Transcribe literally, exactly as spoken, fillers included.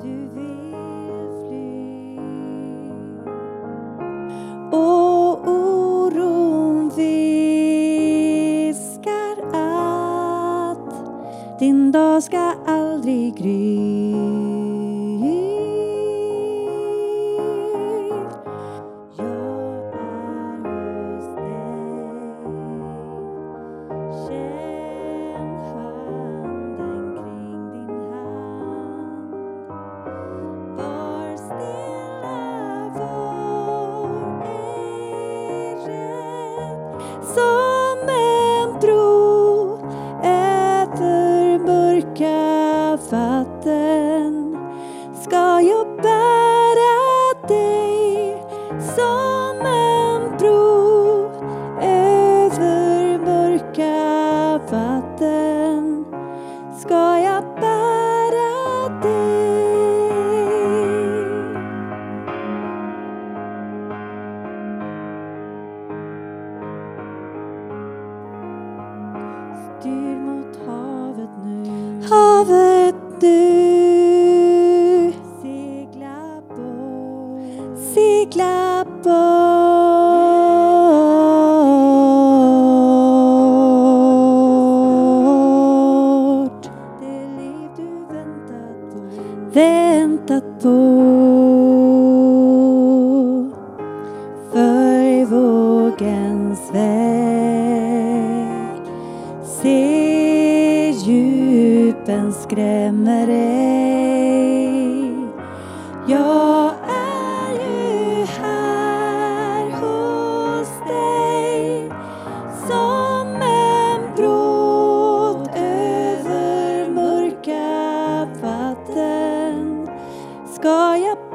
du vill fly. Och oron viskar att din dag ska aldrig gry. Som en bro över mörka vatten ska jag bära dig. Som en bro över mörka vatten ska jag bära dig. Styr mot havet nu. Havet nu. Segla bort. Segla bort. Det liv du väntat på. Väntat på. Följ vågens väg. Se djupen skrämmer ej. Jag är ju här hos dig. Som en bråd över mörka vatten ska jag